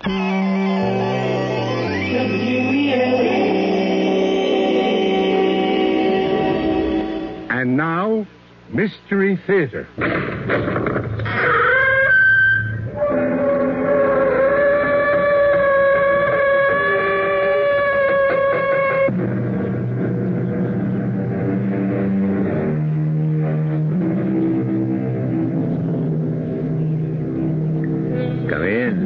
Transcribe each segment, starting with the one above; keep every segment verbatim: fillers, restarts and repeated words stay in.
And now, Mystery Theater. Come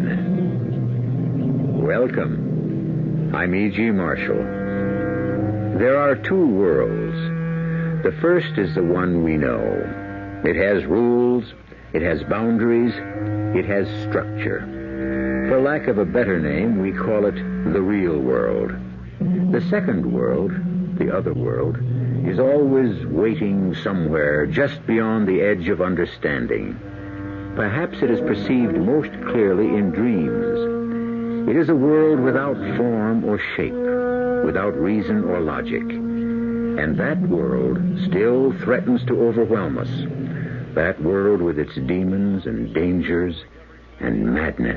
in. Welcome. I'm E G. Marshall. There are two worlds. The first is the one we know. It has rules, it has boundaries, it has structure. For lack of a better name, we call it the real world. The second world, the other world, is always waiting somewhere just beyond the edge of understanding. Perhaps it is perceived most clearly in dreams. It is a world without form or shape, without reason or logic. And that world still threatens to overwhelm us. That world with its demons and dangers and madness.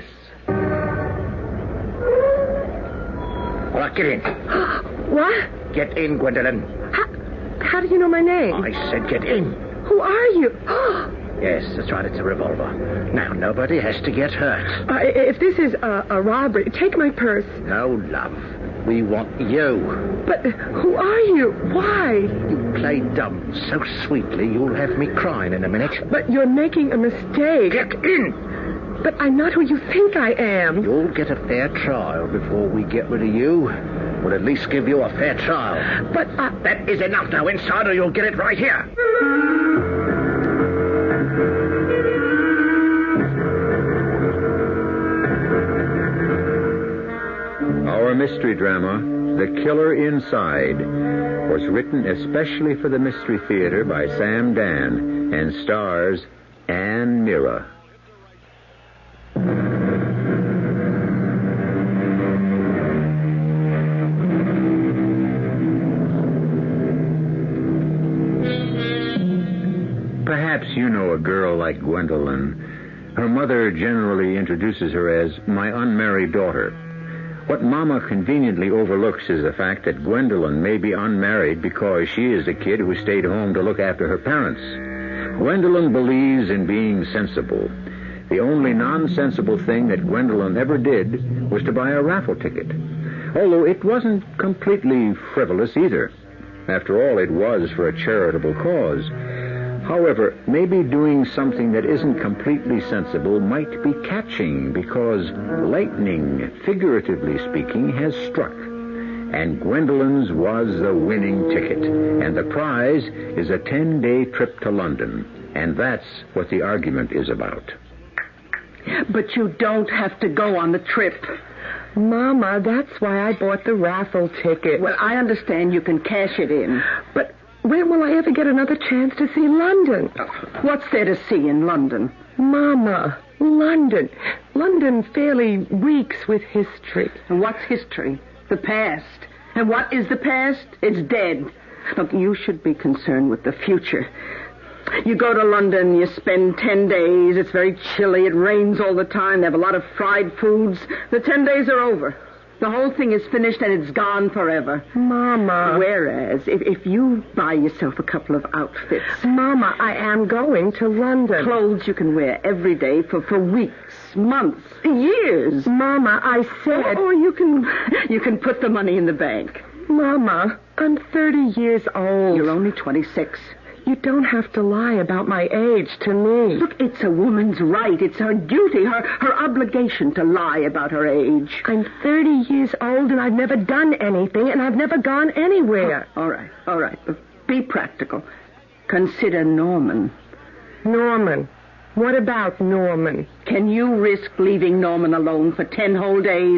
All right, get in. What? Get in, Gwendolyn. How, how do you know my name? I said get in. Who are you? Yes, that's right, it's a revolver. Now, nobody has to get hurt. Uh, if this is a, a robbery, take my purse. No, love. We want you. But who are you? Why? You play dumb so sweetly you'll have me crying in a minute. But you're making a mistake. Get in! But I'm not who you think I am. You'll get a fair trial before we get rid of you. We'll at least give you a fair trial. But I... That is enough now, inside, or you'll get it right here. Our mystery drama, The Killer Inside, was written especially for the Mystery Theater by Sam Dan and stars Anne Mira. Perhaps you know a girl like Gwendolyn. Her mother generally introduces her as my unmarried daughter. What Mama conveniently overlooks is the fact that Gwendolyn may be unmarried because she is the kid who stayed home to look after her parents. Gwendolyn believes in being sensible. The only nonsensible thing that Gwendolyn ever did was to buy a raffle ticket. Although it wasn't completely frivolous either. After all, it was for a charitable cause. However, maybe doing something that isn't completely sensible might be catching because lightning, figuratively speaking, has struck. And Gwendolyn's was the winning ticket. And the prize is a ten-day trip to London. And that's what the argument is about. But you don't have to go on the trip. Mama, that's why I bought the raffle ticket. Well, I understand you can cash it in. But when will I ever get another chance to see London? What's there to see in London? Mama, London. London fairly reeks with history. And what's history? The past. And what is the past? It's dead. Look, you should be concerned with the future. You go to London, you spend ten days, it's very chilly, it rains all the time, they have a lot of fried foods. The ten days are over. The whole thing is finished and it's gone forever. Mama. Whereas, if, if you buy yourself a couple of outfits... Mama, I am going to London. Clothes you can wear every day for, for weeks, months, years. Mama, I said... Or, or you can you can put the money in the bank. Mama, I'm thirty years old. You're only twenty-six. You don't have to lie about my age to me. Look, it's a woman's right. It's her duty, her, her obligation to lie about her age. I'm thirty years old and I've never done anything and I've never gone anywhere. Oh, all right, all right. Be practical. Consider Norman. Norman? What about Norman? Can you risk leaving Norman alone for ten whole days?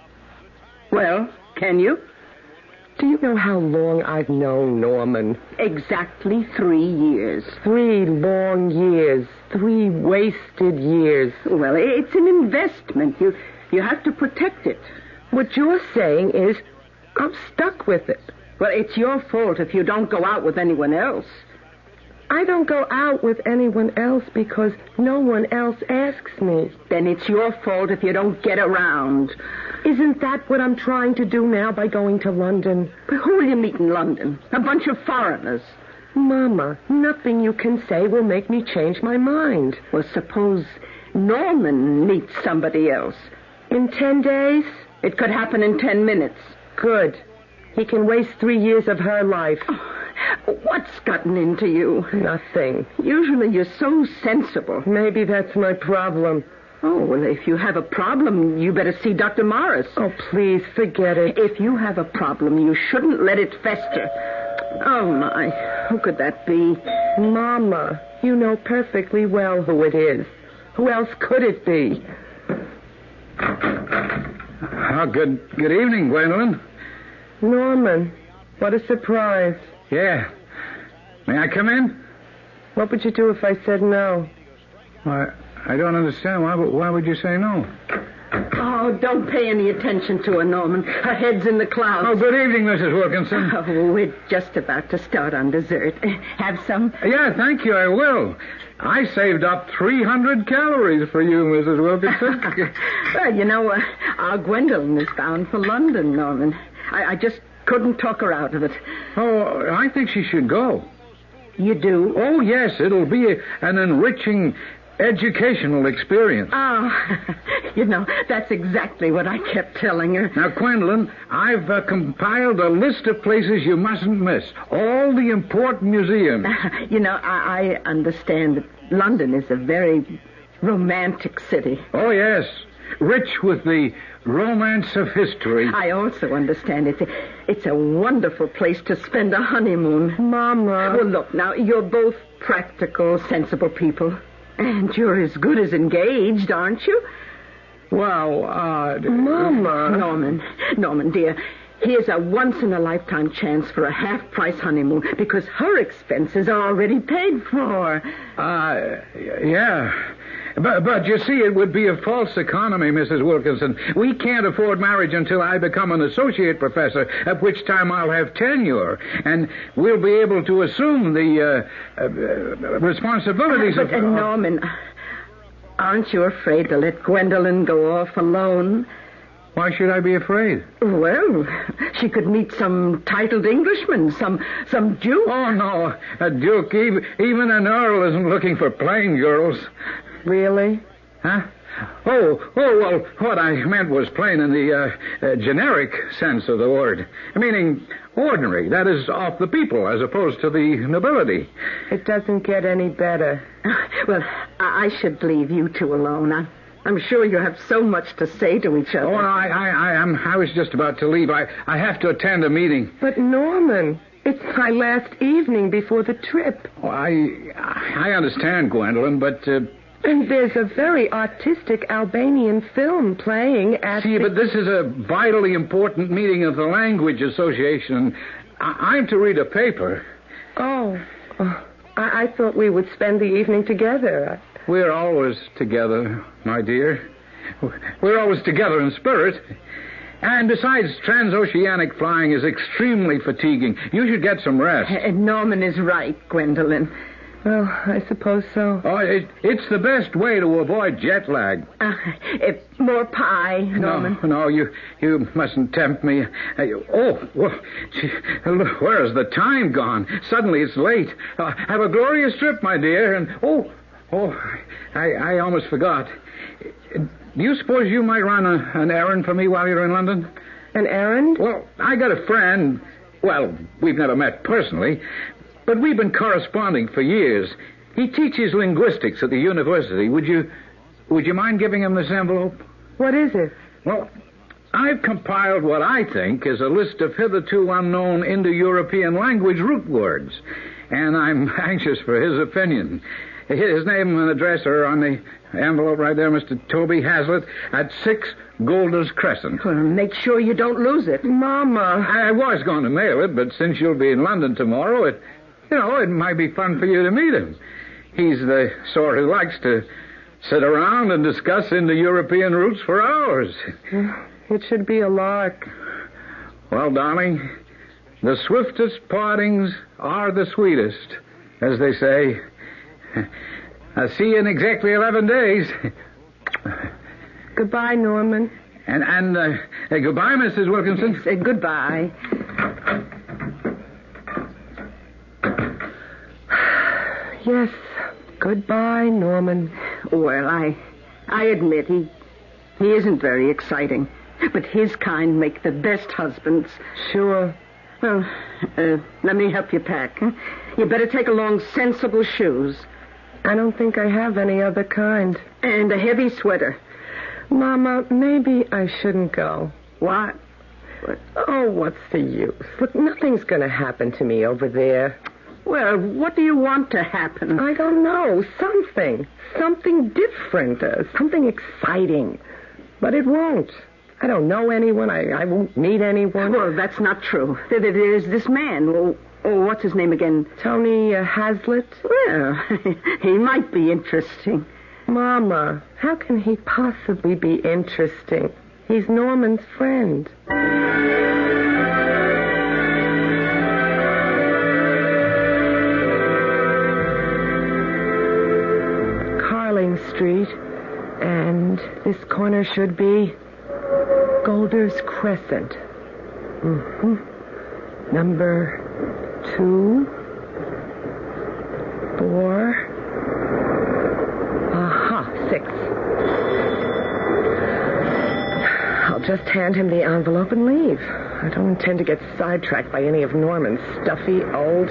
Well, can you? Do you know how long I've known Norman? Exactly three years. Three long years. Three wasted years. Well, it's an investment. You, you have to protect it. What you're saying is I'm stuck with it. Well, it's your fault if you don't go out with anyone else. I don't go out with anyone else because no one else asks me. Then it's your fault if you don't get around. Isn't that what I'm trying to do now by going to London? But who will you meet in London? A bunch of foreigners. Mama, nothing you can say will make me change my mind. Well, suppose Norman meets somebody else. In ten days? It could happen in ten minutes. Good. He can waste three years of her life. Oh, what's gotten into you? Nothing. Usually you're so sensible. Maybe that's my problem. Oh, well, if you have a problem, you better see Doctor Morris. Oh, please, forget it. If you have a problem, you shouldn't let it fester. Oh, my. Who could that be? Mama, you know perfectly well who it is. Who else could it be? Oh, good, good evening, Gwendolyn. Norman, what a surprise. Yeah. May I come in? What would you do if I said no? Why, I don't understand. Why, why would you say no? Oh, don't pay any attention to her, Norman. Her head's in the clouds. Oh, good evening, Missus Wilkinson. Oh, we're just about to start on dessert. Have some? Yeah, thank you, I will. I saved up three hundred calories for you, Missus Wilkinson. Well, you know, uh, our Gwendolyn is bound for London, Norman. I, I just couldn't talk her out of it. Oh, I think she should go. You do? Oh, yes, it'll be a, an enriching educational experience. Oh, you know, that's exactly what I kept telling her. Now, Gwendolyn, I've uh, compiled a list of places you mustn't miss. All the important museums. You know, I, I understand that London is a very romantic city. Oh, yes. Rich with the romance of history. I also understand it's a, it's a wonderful place to spend a honeymoon. Mama. Well, look, now, you're both practical, sensible people. And you're as good as engaged, aren't you? Well, uh... Mama. Norman, Norman, dear, here's a once-in-a-lifetime chance for a half-price honeymoon because her expenses are already paid for. Uh, yeah. But, but you see, it would be a false economy, Missus Wilkinson. We can't afford marriage until I become an associate professor, at which time I'll have tenure, and we'll be able to assume the uh, uh, responsibilities uh, of... But, uh, Norman, aren't you afraid to let Gwendolyn go off alone? Why should I be afraid? Well, she could meet some titled Englishman, some some Duke. Oh, no, a Duke, even, even an Earl isn't looking for plain girls. Really? Huh? Oh, oh, well, what I meant was plain in the uh, uh, generic sense of the word, meaning ordinary, that is, off the people, as opposed to the nobility. It doesn't get any better. Well, I, I should leave you two alone. I, I'm sure you have so much to say to each other. Oh, no, I, I, I, am, I was just about to leave. I, I have to attend a meeting. But, Norman, it's my last evening before the trip. Oh, I, I understand, Gwendolyn, but... Uh, And there's a very artistic Albanian film playing at See, the... but this is a vitally important meeting of the Language Association. I- I'm to read a paper. Oh, oh. I-, I thought we would spend the evening together. We're always together, my dear. We're always together in spirit. And besides, transoceanic flying is extremely fatiguing. You should get some rest. Uh, Norman is right, Gwendolyn. Well, I suppose so. Oh, it, it's the best way to avoid jet lag. Uh, if more pie, Norman. No, no, you you mustn't tempt me. Uh, oh, well, gee, look, where's the time gone? Suddenly it's late. Uh, have a glorious trip, my dear. And oh, oh, I, I almost forgot. Do you suppose you might run a, an errand for me while you're in London? An errand? Well, I got a friend. Well, we've never met personally, but we've been corresponding for years. He teaches linguistics at the university. Would you, would you mind giving him this envelope? What is it? Well, I've compiled what I think is a list of hitherto unknown Indo-European language root words, and I'm anxious for his opinion. His name and address are on the envelope right there, Mister Toby Hazlitt, at six Golders Crescent. Well, make sure you don't lose it. Mama. I was going to mail it, but since you'll be in London tomorrow, it, you know, it might be fun for you to meet him. He's the sort who likes to sit around and discuss Indo-European roots for hours. It should be a lark. Well, darling, the swiftest partings are the sweetest. as they say. I'll see you in exactly eleven days. Goodbye, Norman. And, and uh, uh, goodbye, Missus Wilkinson. Yes, uh, goodbye. Yes, goodbye, Norman. Well, I, I admit he, he isn't very exciting, but his kind make the best husbands. Sure. Well, uh, let me help you pack. Huh? You better take along sensible shoes. I don't think I have any other kind. And a heavy sweater. Mama, maybe I shouldn't go. What? What? Oh, what's the use? Look, nothing's going to happen to me over there. Well, what do you want to happen? I don't know. Something. Something different. Uh, something exciting. But it won't. I don't know anyone. I, I won't meet anyone. Well, that's not true. There, there- there's this man. Oh, oh, what's his name again? Tony uh, Hazlitt? Well, he might be interesting. Mama, how can he possibly be interesting? He's Norman's friend. Carling Street, and this corner should be Golders Crescent. Mm-hmm. Number two, four, aha, six. I'll just hand him the envelope and leave. I don't intend to get sidetracked by any of Norman's stuffy old...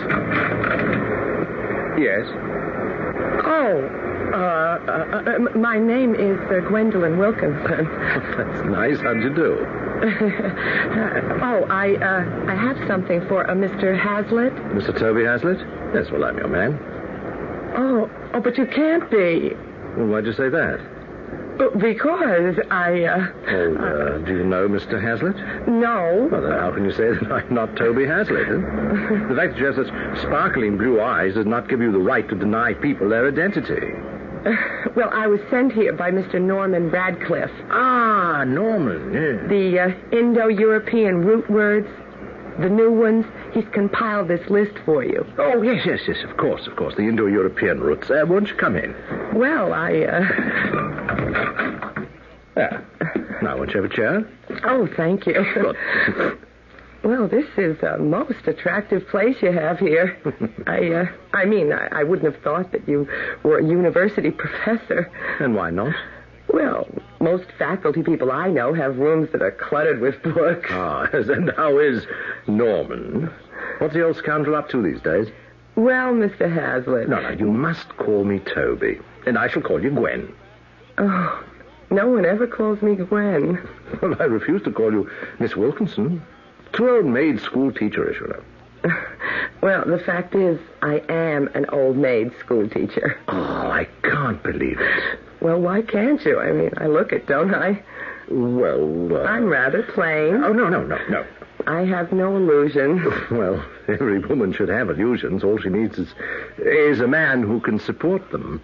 Yes? Oh, uh, uh, uh, my name is uh, Gwendolyn Wilkinson. That's nice. How'd you do? oh, I, uh, I have something for uh, Mister Hazlitt. Mister Toby Hazlitt? Yes, well, I'm your man. Oh, oh, but you can't be. Well, why'd you say that? Uh, Because I, uh... Oh, uh, do you know Mister Hazlitt? No. Well, then how can you say that I'm not Toby Hazlitt? Huh? The fact that you have such sparkling blue eyes does not give you the right to deny people their identity. Well, I was sent here by Mister Norman Radcliffe. Ah, Norman, yes. The uh, Indo-European root words, the new ones, he's compiled this list for you. Oh, yes, yes, yes, of course, of course. The Indo-European roots. Uh, won't you come in? Well, I, uh... Yeah. Now, won't you have a chair? Oh, thank you. Good. Well, this is a most attractive place you have here. I, uh, I mean, I, I wouldn't have thought that you were a university professor. And why not? Well, most faculty people I know have rooms that are cluttered with books. Ah, and how is Norman? What's the old scoundrel up to these days? Well, Mister Hazlitt... No, no, you must call me Toby. And I shall call you Gwen. Oh, no one ever calls me Gwen. Well, I refuse to call you Miss Wilkinson. Too old maid school teacherish, you know. Well, the fact is, I am an old maid school teacher. Oh, I can't believe it. Well, why can't you? I mean, I look it, don't I? Well, uh... I'm rather plain. Oh, no, no, no, no. I have no illusions. Well, every woman should have illusions. All she needs is, is a man who can support them.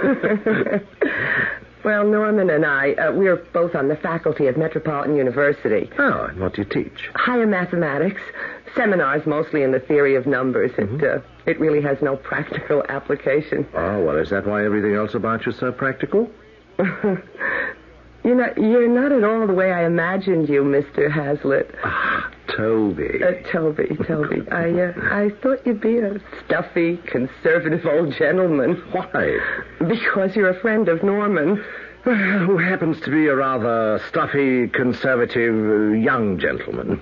Well, Norman and I, uh, we're both on the faculty of Metropolitan University. Oh, and what do you teach? Higher mathematics, seminars mostly in the theory of numbers. Mm-hmm. It, uh, it really has no practical application. Oh, well, is that why everything else about you is so practical? You know, you're not at all the way I imagined you, Mister Hazlitt. Ah, Toby. Uh, Toby, Toby. I, uh, I thought you'd be a stuffy, conservative old gentleman. Why? Because you're a friend of Norman. Who happens to be a rather stuffy, conservative, uh, young gentleman.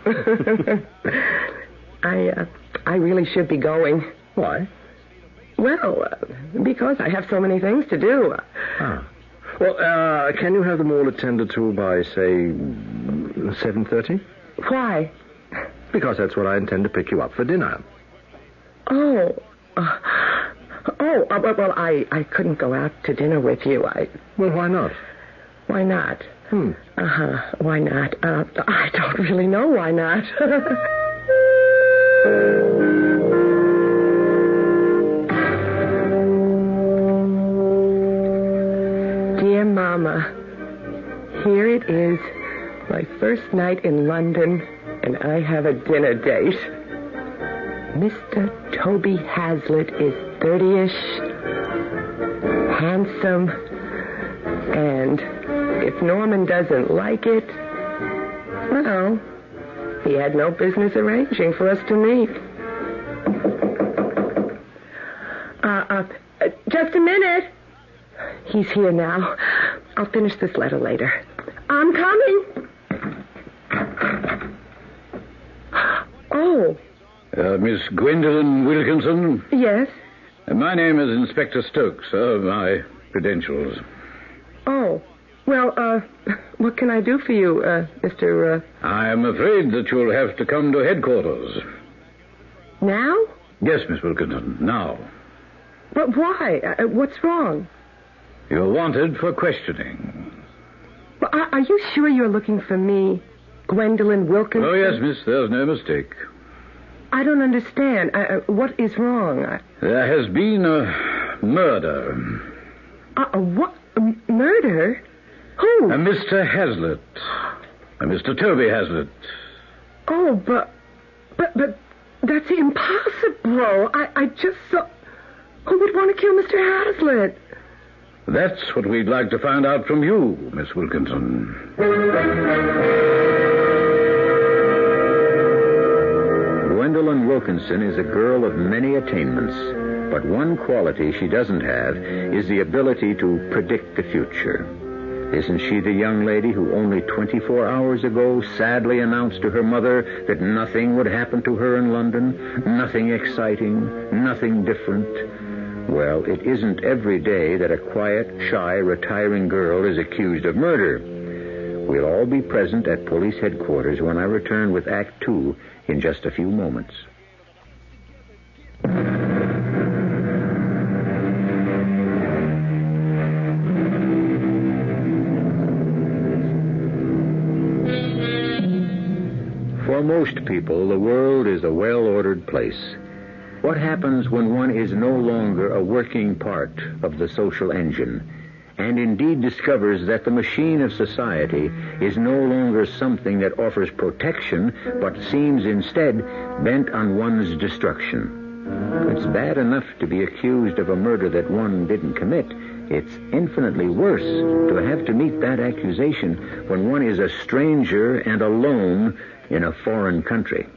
I, uh, I really should be going. Why? Well, uh, because I have so many things to do. Ah. Well, uh, can you have them all attended to by, say, seven thirty? Why? Because that's when I intend to pick you up for dinner. Oh. Uh, oh, uh, well, I, I couldn't go out to dinner with you. I. Well, why not? Why not? Hmm. Uh-huh. Why not? Uh, I don't really know why not. Dear Mama, here it is, my first night in London, and I have a dinner date. Mister Toby Hazlitt is thirty-ish, handsome, and if Norman doesn't like it, well, he had no business arranging for us to meet. Uh, uh, just a minute. He's here now. I'll finish this letter later. I'm coming. Oh. Uh, Miss Gwendolyn Wilkinson? Yes? Uh, my name is Inspector Stokes, sir. My credentials. Oh. Well, uh, what can I do for you, uh, Mister Uh... I am afraid that you'll have to come to headquarters. Now? Yes, Miss Wilkinson, now. But why? Uh, what's wrong? You're wanted for questioning. Well, are, are you sure you're looking for me, Gwendolyn Wilkinson? Oh, yes, miss, there's no mistake. I don't understand. I, uh, what is wrong? I... There has been a murder. Uh, a what? A murder? Who? A Mister Hazlitt. A Mister Toby Hazlitt. Oh, but... But, but... That's impossible. I, I just saw... Who would want to kill Mister Hazlitt? That's what we'd like to find out from you, Miss Wilkinson. Gwendolyn Wilkinson is a girl of many attainments, but one quality she doesn't have is the ability to predict the future. Isn't she the young lady who only twenty-four hours ago sadly announced to her mother that nothing would happen to her in London? Nothing exciting, nothing different? Well, it isn't every day that a quiet, shy, retiring girl is accused of murder. We'll all be present at police headquarters when I return with Act Two in just a few moments. For most people, the world is a well-ordered place. What happens when one is no longer a working part of the social engine, and indeed discovers that the machine of society is no longer something that offers protection, but seems instead bent on one's destruction? It's bad enough to be accused of a murder that one didn't commit. It's infinitely worse to have to meet that accusation when one is a stranger and alone in a foreign country.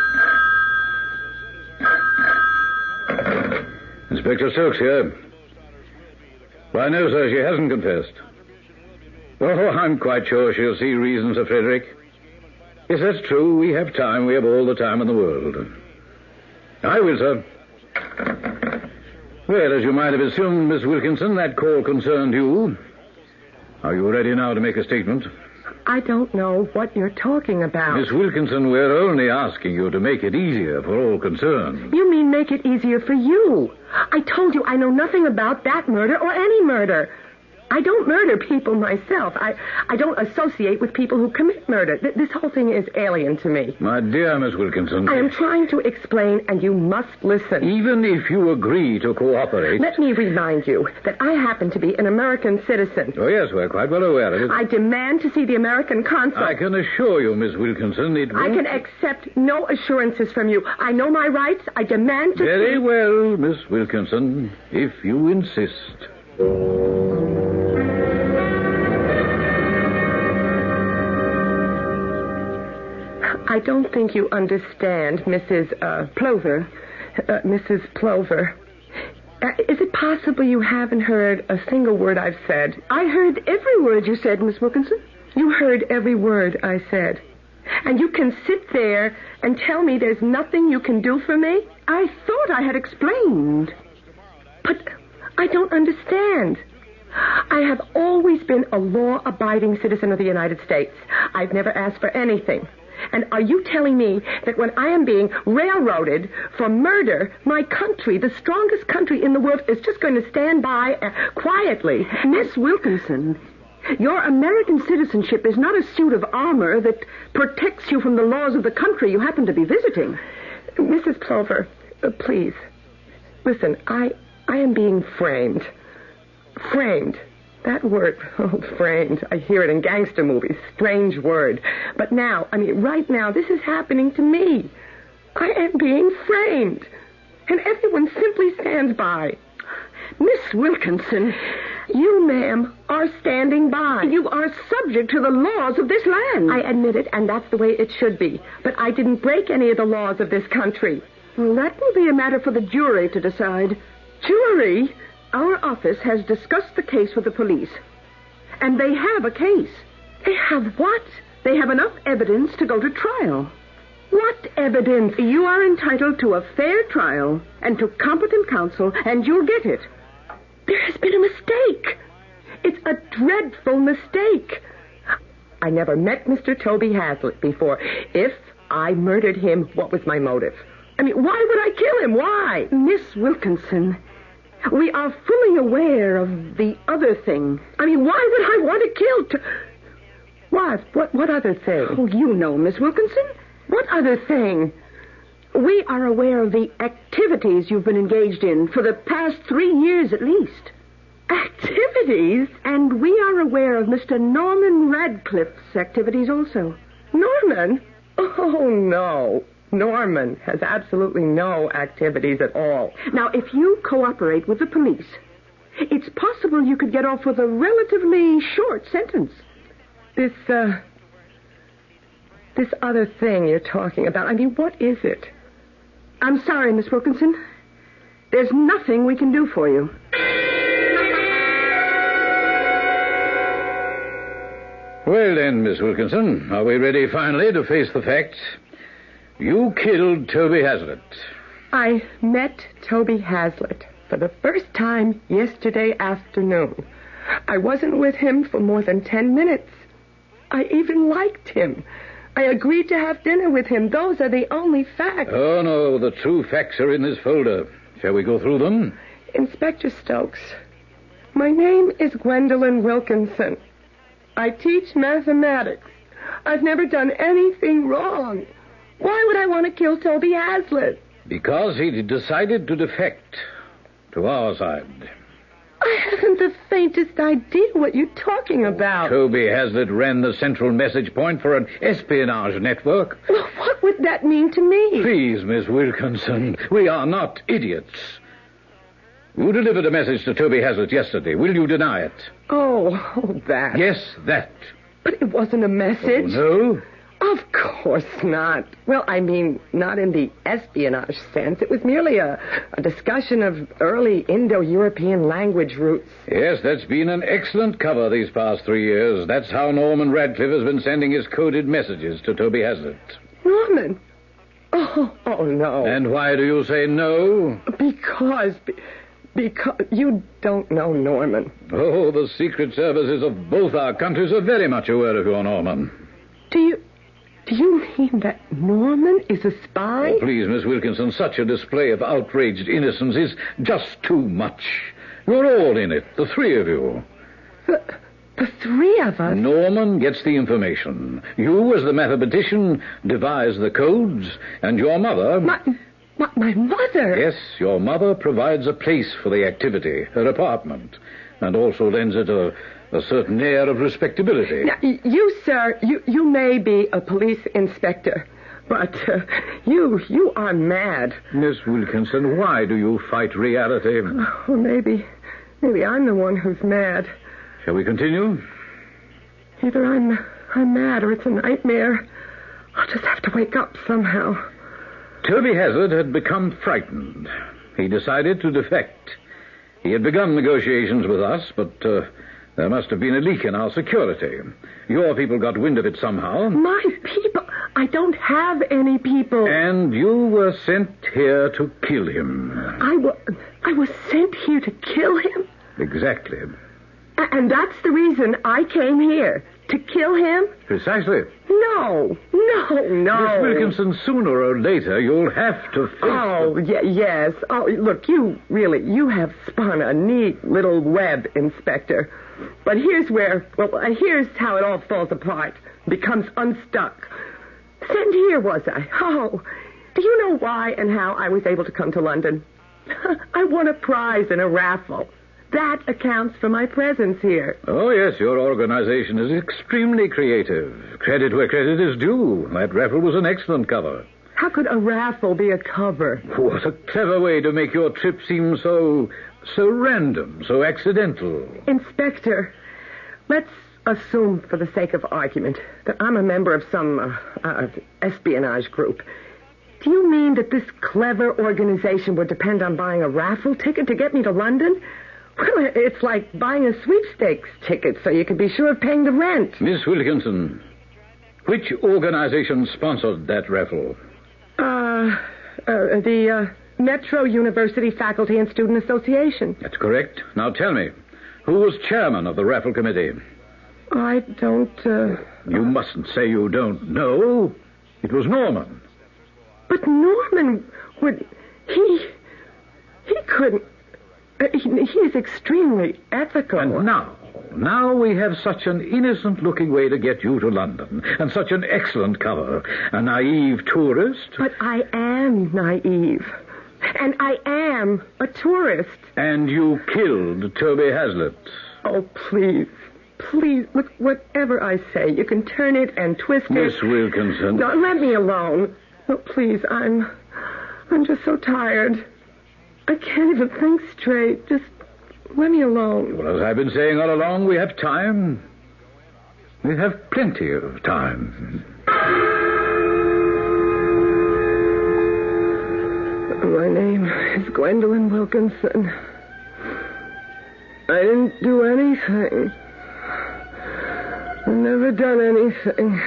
Inspector Stokes here. Why, no, sir, she hasn't confessed. Oh, I'm quite sure she'll see reason, Sir Frederick. Yes, that's true. We have time. We have all the time in the world. I will, sir. Well, as you might have assumed, Miss Wilkinson, that call concerned you. Are you ready now to make a statement? I don't know what you're talking about. Miss Wilkinson, we're only asking you to make it easier for all concerned. You mean make it easier for you? I told you I know nothing about that murder or any murder. I don't murder people myself. I, I don't associate with people who commit murder. Th- this whole thing is alien to me. My dear Miss Wilkinson... I am trying to explain, and you must listen. Even if you agree to cooperate... Let me remind you that I happen to be an American citizen. Oh, yes, we're quite well aware of it. I demand to see the American consul. I can assure you, Miss Wilkinson, it won't... I can accept no assurances from you. I know my rights. I demand to Very see... well, Miss Wilkinson, if you insist. I don't think you understand, Missus Uh, Plover. Uh, Missus Plover. Uh, is it possible you haven't heard a single word I've said? I heard every word you said, Miss Wilkinson. You heard every word I said. And you can sit there and tell me there's nothing you can do for me? I thought I had explained. But I don't understand. I have always been a law-abiding citizen of the United States. I've never asked for anything. And are you telling me that when I am being railroaded for murder, my country, the strongest country in the world, is just going to stand by uh, quietly? Miss Wilkinson, your American citizenship is not a suit of armor that protects you from the laws of the country you happen to be visiting. Missus Plover, uh, please. Listen, I, I am being framed. Framed. That word, oh, framed, I hear it in gangster movies. Strange word. But now, I mean, right now, this is happening to me. I am being framed. and everyone simply stands by. Miss Wilkinson, You, ma'am, are standing by. you are subject to the laws of this land. I admit it, and that's the way it should be. But I didn't break any of the laws of this country. Well, that will be a matter for the jury to decide. Jury? Our office has discussed the case with the police. And they have a case. They have what? They have enough evidence to go to trial. What evidence? You are entitled to a fair trial and to competent counsel, and you'll get it. There has been a mistake. It's a dreadful mistake. I never met Mister Toby Hazlitt before. If I murdered him, what was my motive? I mean, why would I kill him? Why? Miss Wilkinson, we are fully aware of the other thing. I mean, why would I want to kill... To... What? What? What other thing? Oh, you know, Miss Wilkinson. What other thing? We are aware of the activities you've been engaged in for the past three years at least. Activities? And we are aware of Mister Norman Radcliffe's activities also. Norman? Oh, no. Norman has absolutely no activities at all. Now, if you cooperate with the police, it's possible you could get off with a relatively short sentence. This, uh... This other thing you're talking about, I mean, what is it? I'm sorry, Miss Wilkinson. There's nothing we can do for you. Well then, Miss Wilkinson, are we ready finally to face the facts? You killed Toby Hazlitt. I met Toby Hazlitt for the first time yesterday afternoon. I wasn't with him for more than ten minutes. I even liked him. I agreed to have dinner with him. Those are the only facts. Oh, no, the true facts are in this folder. Shall we go through them? Inspector Stokes, my name is Gwendolyn Wilkinson. I teach mathematics. I've never done anything wrong. Why would I want to kill Toby Hazlitt? Because he decided to defect to our side. I haven't the faintest idea what you're talking about. Toby Hazlitt ran the central message point for an espionage network. Well, what would that mean to me? Please, Miss Wilkinson, we are not idiots. You delivered a message to Toby Hazlitt yesterday. Will you deny it? Oh, oh, that. Yes, that. But it wasn't a message. Oh, no? Of course not. Well, I mean, not in the espionage sense. It was merely a, a discussion of early Indo-European language roots. Yes, that's been an excellent cover these past three years. That's how Norman Radcliffe has been sending his coded messages to Toby Hazlitt. Norman? Oh, oh, no. And why do you say no? Because... Because you don't know Norman. Oh, the secret services of both our countries are very much aware of your Norman. Do you... Do you mean that Norman is a spy? Oh, please, Miss Wilkinson, such a display of outraged innocence is just too much. You're all in it, the three of you. The, the three of us? Norman gets the information. You, as the mathematician, devise the codes, and your mother... My, my, my mother? Yes, your mother provides a place for the activity, her apartment, and also lends it a... a certain air of respectability. Now, you, sir, you, you may be a police inspector, but uh, you you are mad. Miss Wilkinson, why do you fight reality? Oh, maybe, maybe I'm the one who's mad. Shall we continue? Either I'm I'm mad or it's a nightmare. I'll just have to wake up somehow. Toby Hazlitt had become frightened. He decided to defect. He had begun negotiations with us, but... Uh, There must have been a leak in our security. Your people got wind of it somehow. My people? I don't have any people. And you were sent here to kill him. I, wa- I was sent here to kill him? Exactly. A- and that's the reason I came here. To kill him? Precisely. No, no, no. Miss Wilkinson, sooner or later you'll have to face Oh, the... y- yes. Oh, look, you really, you have spun a neat little web, Inspector. But here's where, well, uh, here's how it all falls apart, becomes unstuck. Sent here, was I? Oh, do you know why and how I was able to come to London? I won a prize in a raffle. That accounts for my presence here. Oh, yes, your organization is extremely creative. Credit where credit is due. That raffle was an excellent cover. How could a raffle be a cover? What a clever way to make your trip seem so... so random, so accidental. Inspector, let's assume for the sake of argument that I'm a member of some uh, uh, espionage group. Do you mean that this clever organization would depend on buying a raffle ticket to get me to London? Well, it's like buying a sweepstakes ticket so you can be sure of paying the rent. Miss Wilkinson, which organization sponsored that raffle? Uh, uh the uh, Metro University Faculty and Student Association. That's correct. Now tell me, who was chairman of the raffle committee? I don't, uh... You mustn't say you don't know. It was Norman. But Norman would... He... He couldn't... Uh, he, he is extremely ethical. And now, now we have such an innocent-looking way to get you to London, and such an excellent cover. A naive tourist. But I am naive. And I am a tourist. And you killed Toby Hazlitt. Oh, please. Please, look, whatever I say, you can turn it and twist it. Miss Wilkinson. No, let me alone. Oh, please, I'm... I'm just so tired. I can't even think straight. Just let me alone. Well, as I've been saying all along, we have time. We have plenty of time. My name is Gwendolyn Wilkinson. I didn't do anything. I've never done anything.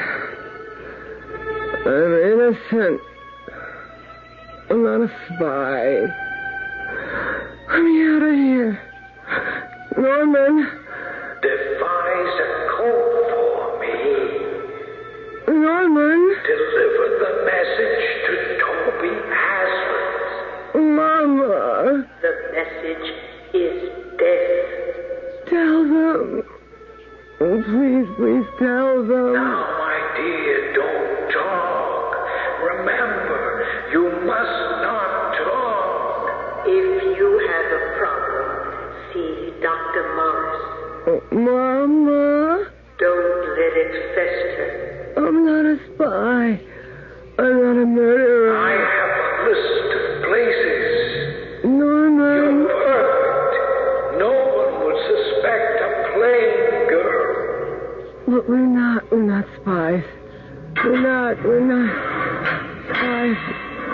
I'm innocent. I'm not a spy. Let me out of here. Norman. Devise a code for me. Norman. Deliver the message to Toby Hazlitt. Mama. The message is death. Tell them. Oh, please, please tell them. Now, my dear, don't talk. Remember, you must not talk. If you have a problem, see Doctor Morris. Oh, Mama. Don't let it fester. I'm not a spy. I'm not a murderer. I have a list of places. Norman. You're perfect. No one would suspect a plain girl. But we're not. We're not spies. We're not. We're not spies.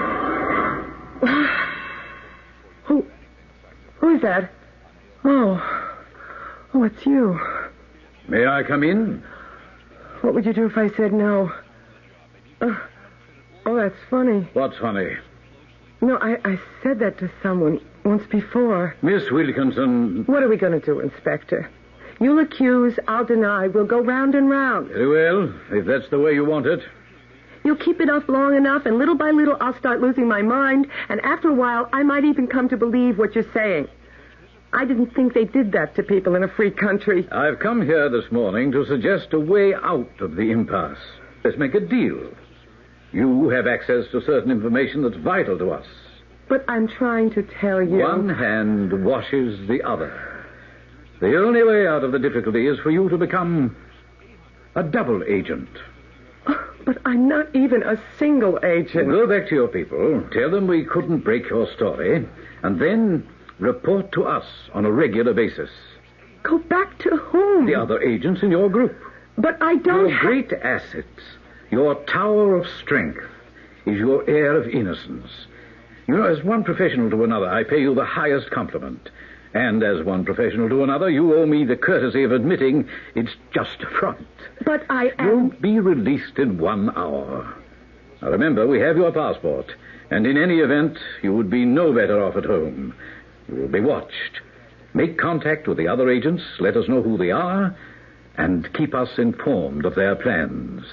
Who? Who is that? Oh. Oh, it's you. May I come in? What would you do if I said no? Uh, oh, that's funny. What's funny? No, I, I said that to someone once before. Miss Wilkinson... What are we going to do, Inspector? You'll accuse, I'll deny. We'll go round and round. Very well, if that's the way you want it. You'll keep it up long enough, and little by little I'll start losing my mind, and after a while I might even come to believe what you're saying. I didn't think they did that to people in a free country. I've come here this morning to suggest a way out of the impasse. Let's make a deal. You have access to certain information that's vital to us. But I'm trying to tell you... One hand washes the other. The only way out of the difficulty is for you to become a double agent. But I'm not even a single agent. Go back to your people, tell them we couldn't break your story, and then report to us on a regular basis. Go back to whom? The other agents in your group. But I don't... Your great assets, your tower of strength, is your air of innocence. You know, as one professional to another, I pay you the highest compliment. And as one professional to another, you owe me the courtesy of admitting it's just a front. But I am... You'll be released in one hour. Now remember, we have your passport. And in any event, you would be no better off at home. You will be watched. Make contact with the other agents, let us know who they are, and keep us informed of their plans.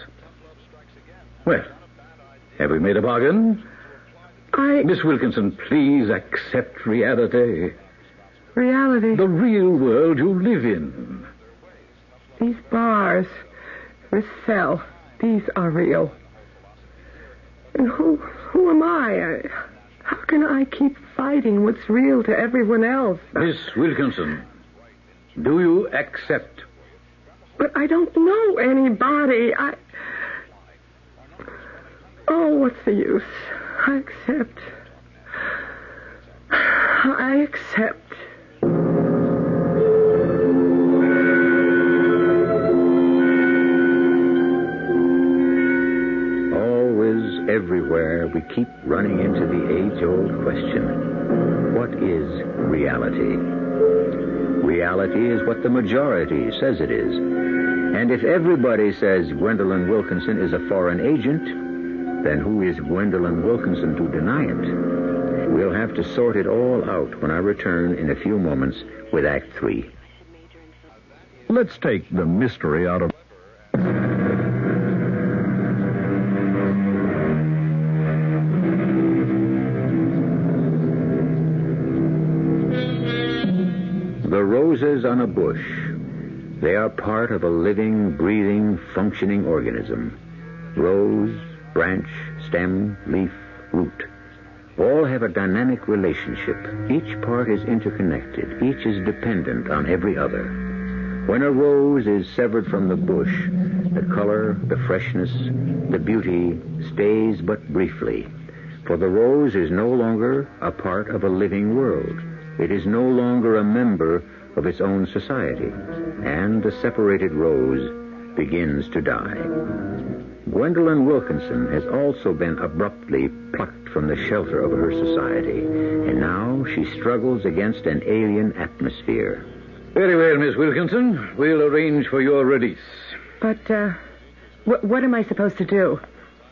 Well, have we made a bargain? I... Miss Wilkinson, please accept reality. Reality? The real world you live in. These bars, this cell, these are real. And who, who am I? I? How can I keep fighting what's real to everyone else? Miss Wilkinson, do you accept? But I don't know anybody. I... Oh, what's the use? I accept. I accept. Always, everywhere, we keep running into the age-old question. What is reality? Reality is what the majority says it is. And if everybody says Gwendolyn Wilkinson is a foreign agent, then who is Gwendolyn Wilkinson to deny it? We'll have to sort it all out when I return in a few moments with Act Three. Let's take the mystery out of... The roses on a bush. They are part of a living, breathing, functioning organism. Rose, branch, stem, leaf, root. All have a dynamic relationship. Each part is interconnected. Each is dependent on every other. When a rose is severed from the bush, the color, the freshness, the beauty stays but briefly. For the rose is no longer a part of a living world. It is no longer a member of its own society, and the separated rose begins to die. Gwendolyn Wilkinson has also been abruptly plucked from the shelter of her society, and now she struggles against an alien atmosphere. Very well, Miss Wilkinson. We'll arrange for your release. But, uh, wh- what am I supposed to do?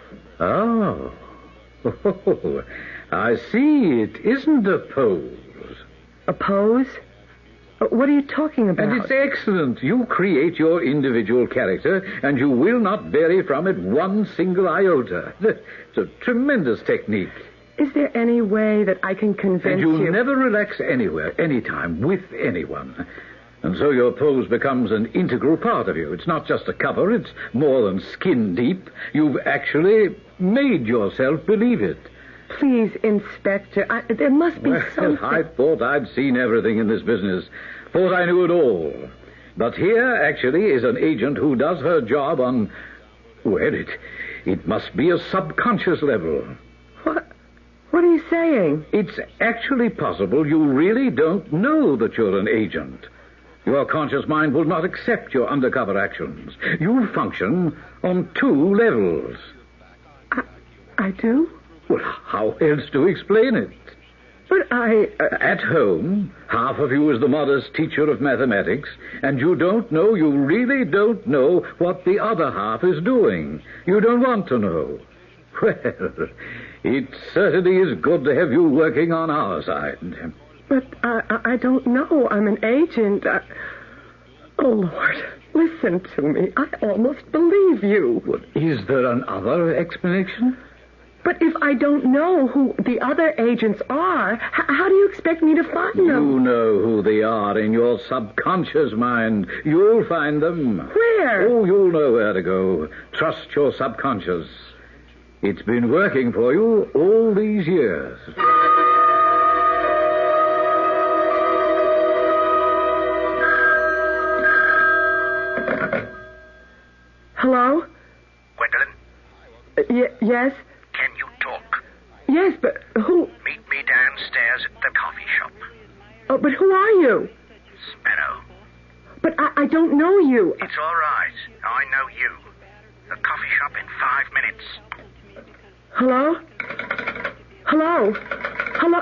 Oh. Oh, I see. It isn't a pose. A pose? What are you talking about? And it's excellent. You create your individual character, and you will not vary from it one single iota. It's a tremendous technique. Is there any way that I can convince and you? you... never relax anywhere, anytime, with anyone. And so your pose becomes an integral part of you. It's not just a cover. It's more than skin deep. You've actually made yourself believe it. Please, Inspector, I, there must be well, something... I thought I'd seen everything in this business. Thought I knew it all. But here, actually, is an agent who does her job on... Well, it, it must be a subconscious level. What? What are you saying? It's actually possible you really don't know that you're an agent. Your conscious mind will not accept your undercover actions. You function on two levels. I, I do? Well, how else to explain it? But I... Uh... At home, half of you is the modest teacher of mathematics, and you don't know, you really don't know what the other half is doing. You don't want to know. Well, it certainly is good to have you working on our side. But I, I don't know. I'm an agent. I... Oh, Lord, listen to me. I almost believe you. Well, is there another explanation? But if I don't know who the other agents are, h- how do you expect me to find them? You know who they are in your subconscious mind. You'll find them. Where? Oh, you'll know where to go. Trust your subconscious. It's been working for you all these years. Hello? Gwendolyn? Uh, y- yes? Can you talk? Yes, but who... Meet me downstairs at the coffee shop. Oh, but who are you? Sparrow. But I, I don't know you. It's all right. I know you. The coffee shop in five minutes. Hello? Hello? Hello?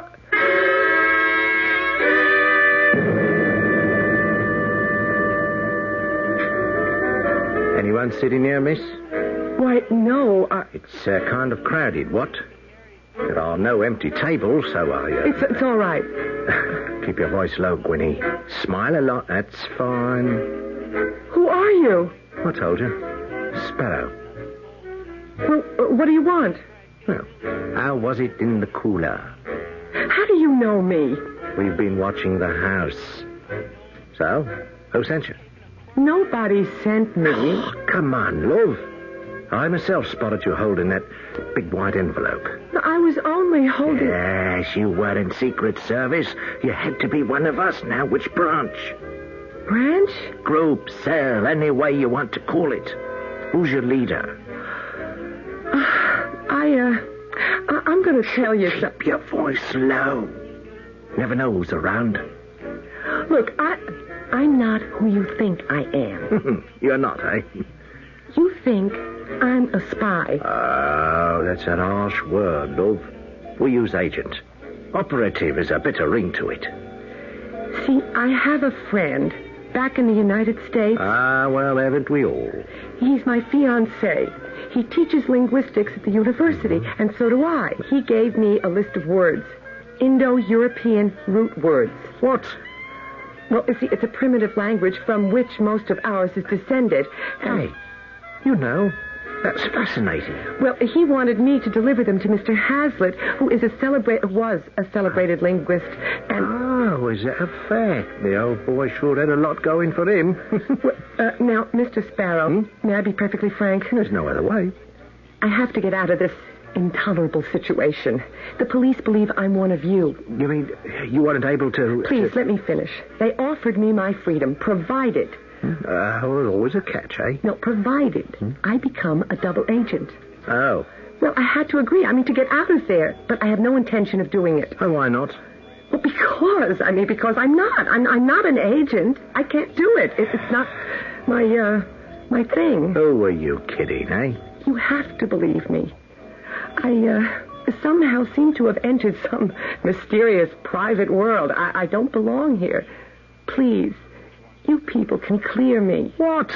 Anyone sitting here, miss? Why, no. I... It's uh, kind of crowded, what? There are no empty tables, so are you? It's, it's all right. Keep your voice low, Gwynnie. Smile a lot, that's fine. Who are you? I told you. Sparrow. Well, uh, what do you want? Well, how was it in the cooler? How do you know me? We've been watching the house. So, who sent you? Nobody sent me. Oh, come on, love. I myself spotted you holding that big white envelope. I was only holding... Yes, you were in Secret Service. You had to be one of us now. Which branch? Branch? Group, cell, any way you want to call it. Who's your leader? Uh, I... I, uh, I- I'm going to tell you something. Keep your voice low. Never know who's around. Look, I, I'm not who you think I am. You're not, eh? You think I'm a spy. Oh, that's an harsh word, love. We use agent. Operative is a bit of ring to it. See, I have a friend back in the United States. Ah, well, haven't we all? He's my fiancé. He teaches linguistics at the university, and so do I. He gave me a list of words. Indo-European root words. What? Well, you see, it's a primitive language from which most of ours is descended. Hey, you know, that's fascinating. Well, he wanted me to deliver them to Mister Hazlitt, who is a celebra- was a celebrated linguist, and... Oh, is that a fact? The old boy sure had a lot going for him. Well, uh, now, Mister Sparrow, Hmm? may I be perfectly frank? There's no other way. I have to get out of this intolerable situation. The police believe I'm one of you. You mean you weren't able to... Please, to... let me finish. They offered me my freedom, provided... Uh, well, always a catch, eh? No, provided Hmm? I become a double agent. Oh. Well, I had to agree. I mean, to get out of there. But I have no intention of doing it. Oh, why not? Well, because, I mean, because I'm not. I'm, I'm not an agent. I can't do it. it it's not my, uh, my thing. Who were you kidding, eh? You have to believe me. I, uh, somehow seem to have entered some mysterious private world. I, I don't belong here. Please, you people can clear me. What?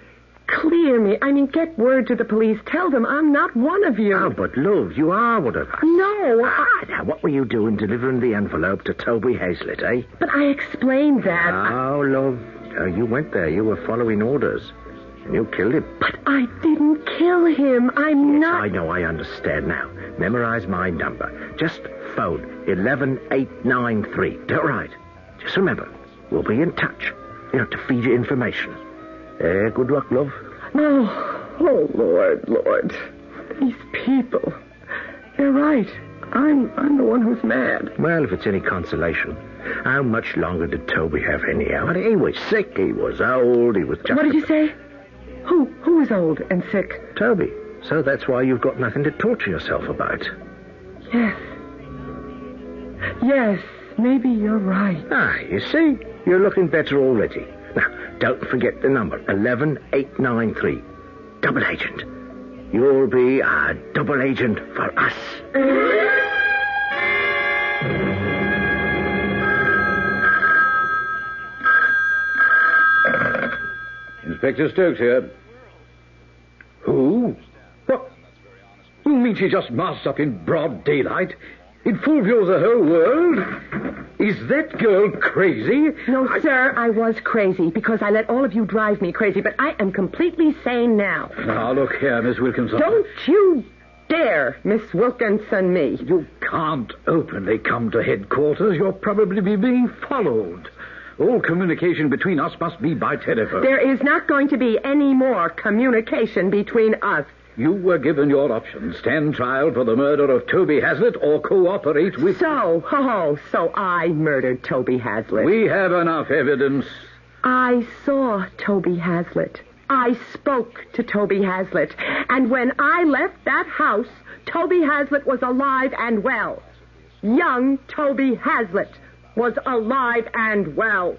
Clear me. I mean, get word to the police. Tell them I'm not one of you. Oh, but, love, you are one of us. No. I, Ah, now, what were you doing delivering the envelope to Toby Hazlitt, eh? but I explained that. I, Oh, love, uh, you went there. You were following orders. And you killed him. but I didn't kill him. I'm Yes, not... I know, I understand now. Memorize my number. Just phone eleven eight nine three. Do it right. Just remember, we'll be in touch. You know, to feed you information. Eh, good luck, love. No. Oh, Lord, Lord. These people. They're right. I'm I'm the one who's mad. Well, if it's any consolation, how much longer did Toby have anyhow? He was sick, he was old, he was just... What did you say? Who? Who is old and sick? Toby. So that's why you've got nothing to torture yourself about. Yes. Yes, maybe you're right. Ah, you see? You're looking better already. Now, don't forget the number, eleven eight nine three. Double agent. You'll be a double agent for us. Inspector Stokes here. Who? What? You mean she just masked up in broad daylight? In full view of the whole world? Is that girl crazy? No, sir, I was crazy because I let all of you drive me crazy, but I am completely sane now. Now, look here, Miss Wilkinson. Don't you dare, Miss Wilkinson, me. You can't openly come to headquarters. You'll probably be being followed. All communication between us must be by telephone. There is not going to be any more communication between us. You were given your options. Stand trial for the murder of Toby Hazlitt or cooperate with... So, oh, so I murdered Toby Hazlitt. We have enough evidence. I saw Toby Hazlitt. I spoke to Toby Hazlitt. And when I left that house, Toby Hazlitt was alive and well. Young Toby Hazlitt was alive and well.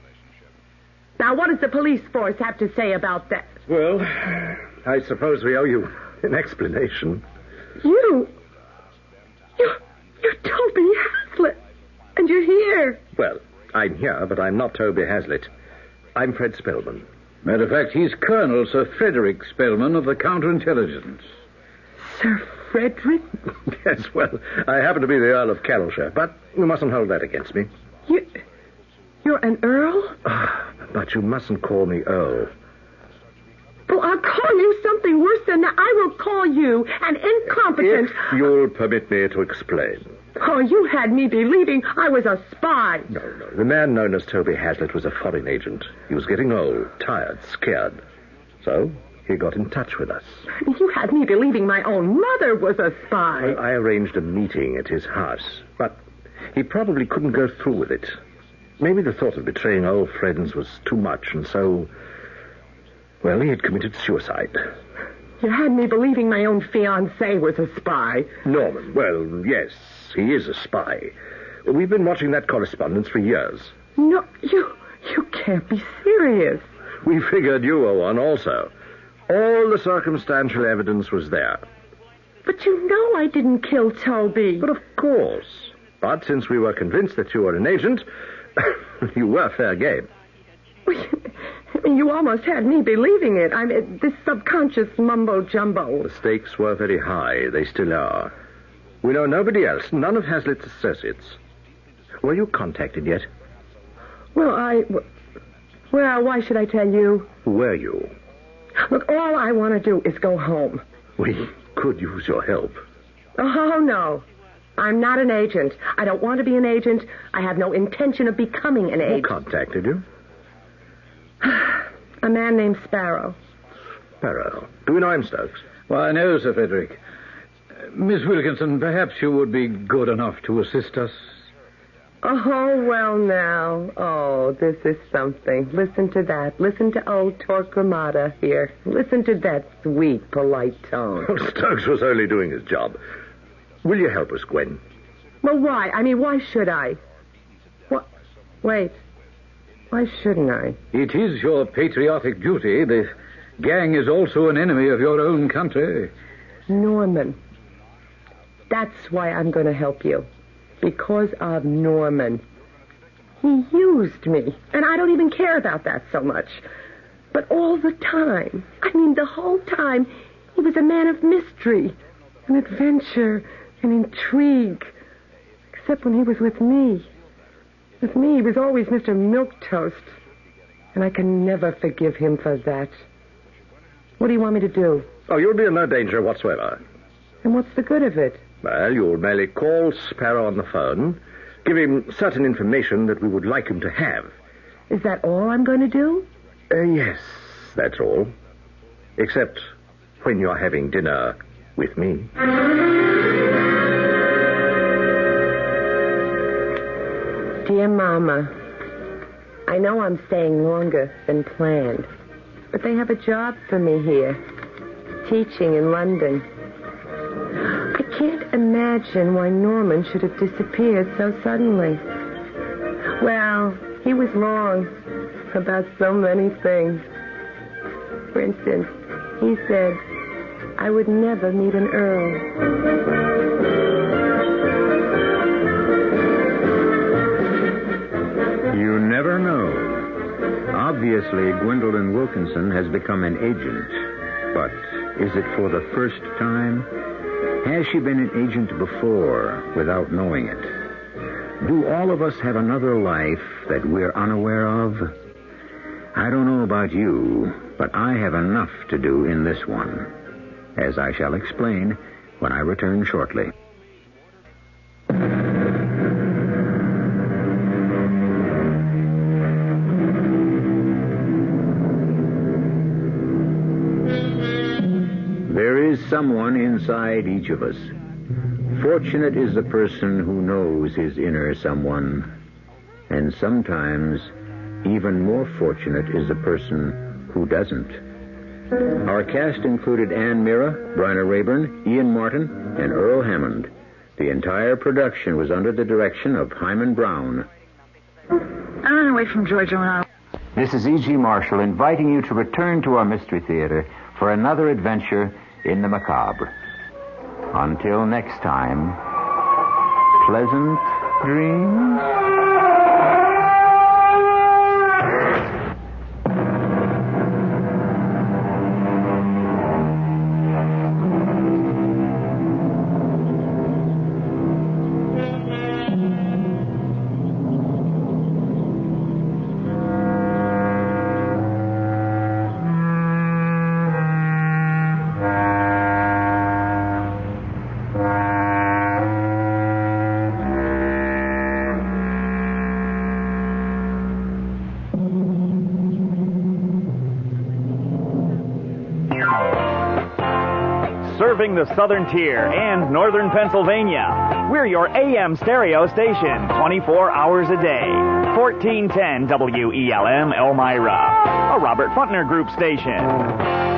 Now, what does the police force have to say about that? Well, I suppose we owe you an explanation. You... You're, you're Toby Hazlitt. And you're here. Well, I'm here, but I'm not Toby Hazlitt. I'm Fred Spellman. Matter of fact, he's Colonel Sir Frederick Spellman of the Counterintelligence. Sir Frederick? Yes, well, I happen to be the Earl of Carrollshire, but you mustn't hold that against me. You... You're an earl? But you mustn't call me Earl. Well, I'll call you something worse than that. I will call you an incompetent... If you'll permit me to explain. Oh, you had me believing I was a spy. No, no. The man known as Toby Hazlitt was a foreign agent. He was getting old, tired, scared. So he got in touch with us. You had me believing my own mother was a spy. Well, I arranged a meeting at his house, but he probably couldn't go through with it. Maybe the thought of betraying old friends was too much, and so... Well, he had committed suicide. You had me believing my own fiancé was a spy. Norman, well, yes, he is a spy. We've been watching that correspondence for years. No, you you can't be serious. We figured you were one also. All the circumstantial evidence was there. But you know I didn't kill Toby. But of course. But since we were convinced that you were an agent, you were fair game. I mean, you almost had me believing it. I mean, this subconscious mumbo-jumbo. The stakes were very high. They still are. We know nobody else, none of Hazlitt's associates. Were you contacted yet? Well, I... Well, why should I tell you? Were you? Look, all I want to do is go home. We could use your help. Oh, no. I'm not an agent. I don't want to be an agent. I have no intention of becoming an agent. Who contacted you? A man named Sparrow. Sparrow. Do we know him, Stokes? Why, no, Sir Frederick. Uh, Miss Wilkinson, perhaps you would be good enough to assist us. Oh, well, now. Oh, this is something. Listen to that. Listen to old Torquemada here. Listen to that sweet, polite tone. Well, Stokes was only doing his job. Will you help us, Gwen? Well, why? I mean, why should I? What? Wait. Why shouldn't I? It is your patriotic duty. The gang is also an enemy of your own country. Norman. That's why I'm going to help you. Because of Norman. He used me. And I don't even care about that so much. But all the time, I mean the whole time, he was a man of mystery and adventure and intrigue. Except when he was with me. With me, he was always Mister Milquetoast. And I can never forgive him for that. What do you want me to do? Oh, you'll be in no danger whatsoever. And what's the good of it? Well, you'll merely call Sparrow on the phone, give him certain information that we would like him to have. Is that all I'm going to do? Uh, yes, that's all. Except when you're having dinner with me. Dear Mama, I know I'm staying longer than planned, but they have a job for me here, teaching in London. I can't imagine why Norman should have disappeared so suddenly. Well, he was wrong about so many things. For instance, he said I would never meet an earl. You never know. Obviously, Gwendolyn Wilkinson has become an agent. But is it for the first time? Has she been an agent before without knowing it? Do all of us have another life that we're unaware of? I don't know about you, but I have enough to do in this one, as I shall explain when I return shortly. There is someone inside each of us. Fortunate is the person who knows his inner someone. And sometimes, even more fortunate is the person who doesn't. Our cast included Ann Mira, Bryna Rayburn, Ian Martin, and Earl Hammond. The entire production was under the direction of Hyman Brown. I ran away from Giorgio and I... This is E G. Marshall inviting you to return to our Mystery Theater for another adventure in the macabre. Until next time, pleasant dreams. Serving the southern tier and northern Pennsylvania. We're your A M stereo station, twenty-four hours a day. fourteen ten W E L M Elmira, a Robert Funtner Group station.